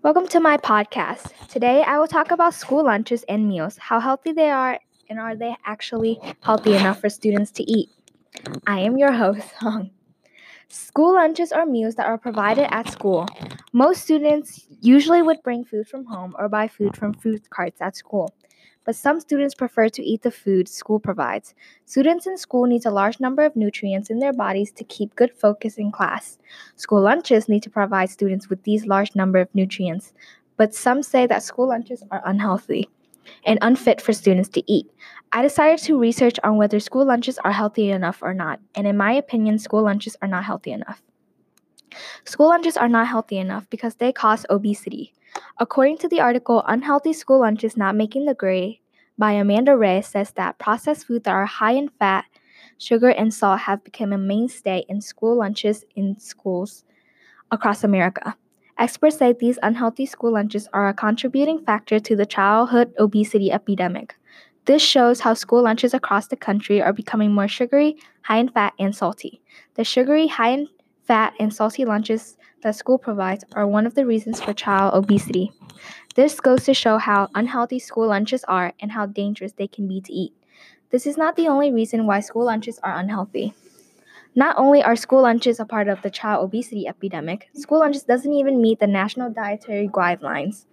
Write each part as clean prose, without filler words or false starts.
Welcome to my podcast. Today I will talk about school lunches and meals, how healthy they are, and are they actually healthy enough for students to eat. I am your host, Hong. School lunches are meals that are provided at school. Most students usually would bring food from home or buy food from food carts at school. But some students prefer to eat the food school provides. Students in school need a large number of nutrients in their bodies to keep good focus in class. School lunches need to provide students with these large number of nutrients. But some say that school lunches are unhealthy and unfit for students to eat. I decided to research on whether school lunches are healthy enough or not, and in my opinion, school lunches are not healthy enough. School lunches are not healthy enough because they cause obesity. According to the article Unhealthy School Lunches Not Making the Grade by Amanda Ray says that processed foods that are high in fat, sugar, and salt have become a mainstay in school lunches in schools across America. Experts say these unhealthy school lunches are a contributing factor to the childhood obesity epidemic. This shows how school lunches across the country are becoming more sugary, high in fat, and salty. The sugary, high in fat, and salty lunches that school provides are one of the reasons for child obesity. This goes to show how unhealthy school lunches are and how dangerous they can be to eat. This is not the only reason why school lunches are unhealthy. Not only are school lunches a part of the child obesity epidemic, school lunches doesn't even meet the National Dietary Guidelines.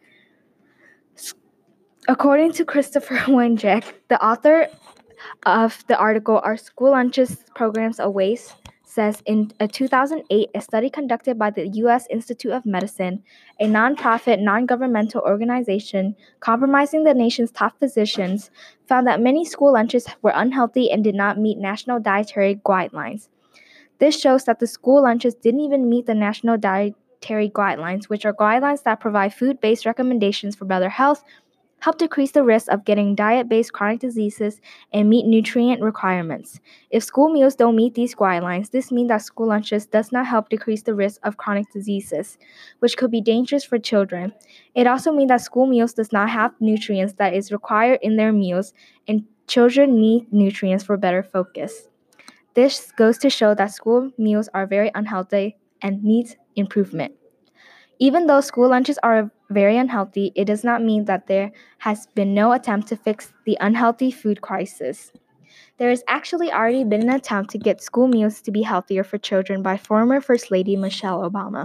According to Christopher Wenjack, the author of the article Are School Lunches Programs a Waste? Says in a 2008, a study conducted by the U.S. Institute of Medicine, a nonprofit, non-governmental organization compromising the nation's top physicians, found that many school lunches were unhealthy and did not meet national dietary guidelines. This shows that the school lunches didn't even meet the National Dietary Guidelines, which are guidelines that provide food-based recommendations for better health, help decrease the risk of getting diet-based chronic diseases, and meet nutrient requirements. If school meals don't meet these guidelines, this means that school lunches does not help decrease the risk of chronic diseases, which could be dangerous for children. It also means that school meals does not have nutrients that is required in their meals, and children need nutrients for better focus. This goes to show that school meals are very unhealthy and needs improvement. Even though school lunches are very unhealthy, it does not mean that there has been no attempt to fix the unhealthy food crisis. There has actually already been an attempt to get school meals to be healthier for children by former First Lady Michelle Obama.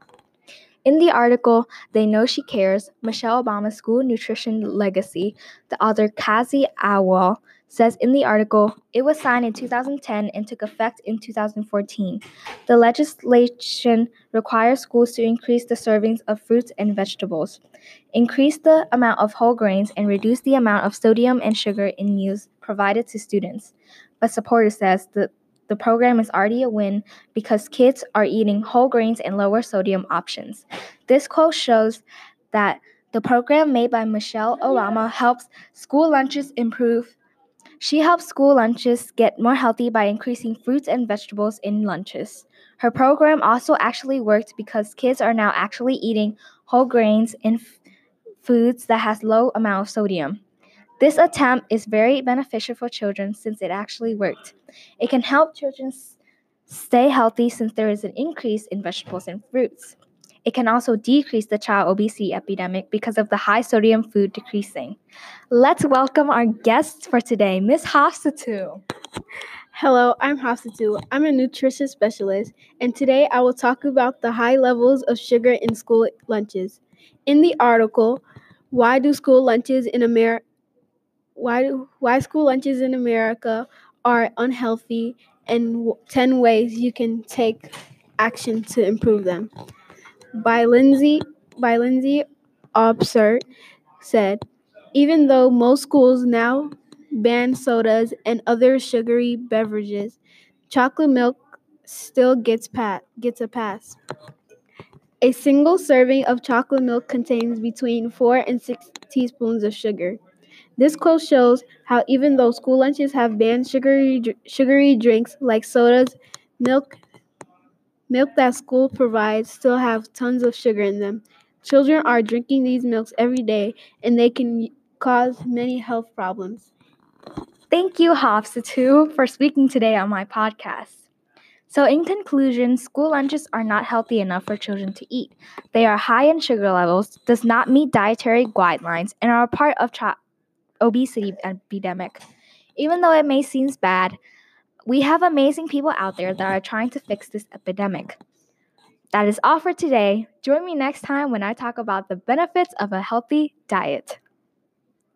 In the article, They Know She Cares, Michelle Obama's School Nutrition Legacy, the author Kazi Awal says in the article, it was signed in 2010 and took effect in 2014. The legislation requires schools to increase the servings of fruits and vegetables, increase the amount of whole grains, and reduce the amount of sodium and sugar in meals provided to students. But supporters says that the program is already a win because kids are eating whole grains and lower sodium options. This quote shows that the program made by Michelle Obama helps school lunches improve. She helps school lunches get more healthy by increasing fruits and vegetables in lunches. Her program also actually worked because kids are now actually eating whole grains and foods that has low amount of sodium. This attempt is very beneficial for children since it actually worked. It can help children stay healthy since there is an increase in vegetables and fruits. It can also decrease the child obesity epidemic because of the high sodium food decreasing. Let's welcome our guests for today, Ms. Hafsatu. Hello, I'm Hafsatu. I'm a nutrition specialist, and today I will talk about the high levels of sugar in school lunches. In the article, Why Do School Lunches in America Why School Lunches in America Are Unhealthy and 10 Ways You Can Take Action to Improve Them by Lindsay Obsert said, even though most schools now ban sodas and other sugary beverages, chocolate milk still gets a pass. A single serving of chocolate milk contains between 4 and 6 teaspoons of sugar. This quote shows how even though school lunches have banned sugary drinks like sodas, milk that school provides still have tons of sugar in them. Children are drinking these milks every day, and they can cause many health problems. Thank you, Hafsatu, for speaking today on my podcast. So in conclusion, school lunches are not healthy enough for children to eat. They are high in sugar levels, does not meet dietary guidelines, and are a part of obesity epidemic. Even though it may seem bad, we have amazing people out there that are trying to fix this epidemic. That is all for today. Join me next time when I talk about the benefits of a healthy diet.